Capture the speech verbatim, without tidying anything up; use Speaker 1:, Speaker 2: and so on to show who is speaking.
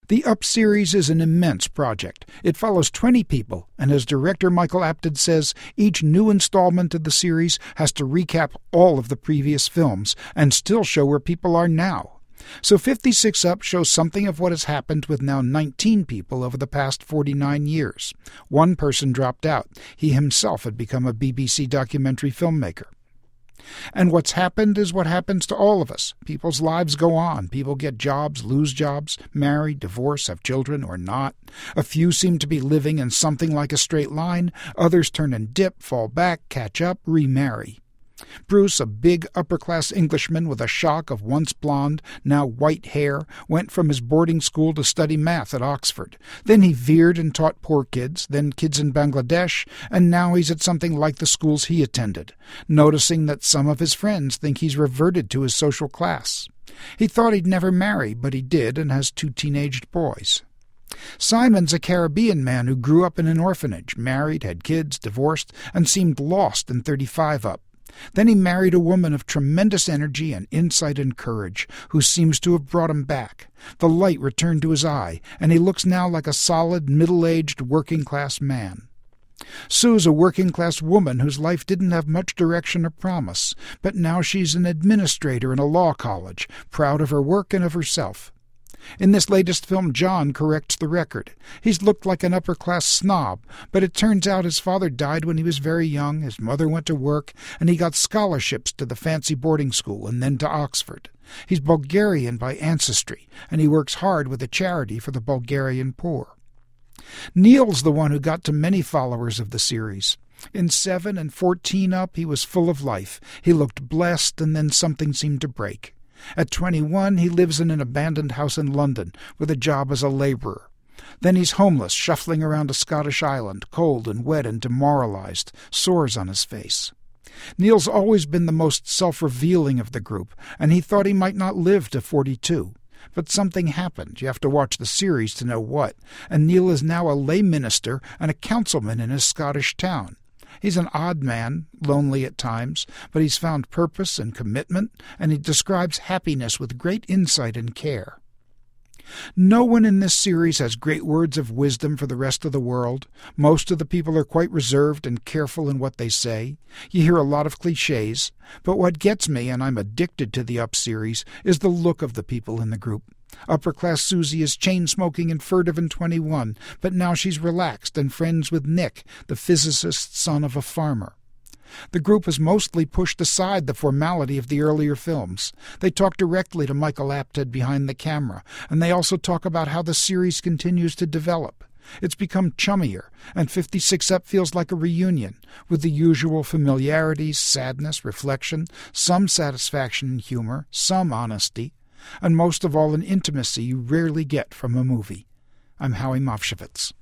Speaker 1: The Up series is an immense project. It follows twenty people, and as director Michael Apted says, each new installment of the series has to recap all of the previous films and still show where people are now. So fifty-six Up shows something of what has happened with now nineteen people over the past forty-nine years. One person dropped out. He himself had become a B B C documentary filmmaker. And what's happened is what happens to all of us. People's lives go on. People get jobs, lose jobs, marry, divorce, have children, or not. A few seem to be living in something like a straight line. Others turn and dip, fall back, catch up, remarry. Bruce, a big upper-class Englishman with a shock of once blonde, now white hair, went from his boarding school to study math at Oxford. Then he veered and taught poor kids, then kids in Bangladesh, and now he's at something like the schools he attended, noticing that some of his friends think he's reverted to his social class. He thought he'd never marry, but he did and has two teenaged boys. Simon's a Caribbean man who grew up in an orphanage, married, had kids, divorced, and seemed lost in thirty-five Up. Then he married a woman of tremendous energy and insight and courage, who seems to have brought him back. The light returned to his eye, and he looks now like a solid, middle-aged, working-class man. Sue's a working-class woman whose life didn't have much direction or promise, but now she's an administrator in a law college, proud of her work and of herself. In this latest film, John corrects the record. He's looked like an upper-class snob, but it turns out his father died when he was very young, his mother went to work, and he got scholarships to the fancy boarding school and then to Oxford. He's Bulgarian by ancestry, and he works hard with a charity for the Bulgarian poor. Neil's the one who got to many followers of the series. In seven and fourteen Up, he was full of life. He looked blessed, and then something seemed to break. At twenty-one, he lives in an abandoned house in London with a job as a labourer. Then he's homeless, shuffling around a Scottish island, cold and wet and demoralized, sores on his face. Neil's always been the most self-revealing of the group, and he thought he might not live to forty-two. But something happened. You have to watch the series to know what, and Neil is now a lay minister and a councilman in his Scottish town. He's an odd man, lonely at times, but he's found purpose and commitment, and he describes happiness with great insight and care. No one in this series has great words of wisdom for the rest of the world. Most of the people are quite reserved and careful in what they say. You hear a lot of cliches, but what gets me, and I'm addicted to the Up series, is the look of the people in the group. Upper-class Susie is chain-smoking and furtive and twenty-one, but now she's relaxed and friends with Nick, the physicist's son of a farmer. The group has mostly pushed aside the formality of the earlier films. They talk directly to Michael Apted behind the camera, and they also talk about how the series continues to develop. It's become chummier, and fifty-six Up feels like a reunion, with the usual familiarities, sadness, reflection, some satisfaction and humor, some honesty, and most of all an intimacy you rarely get from a movie. I'm Howie Mofshevitz.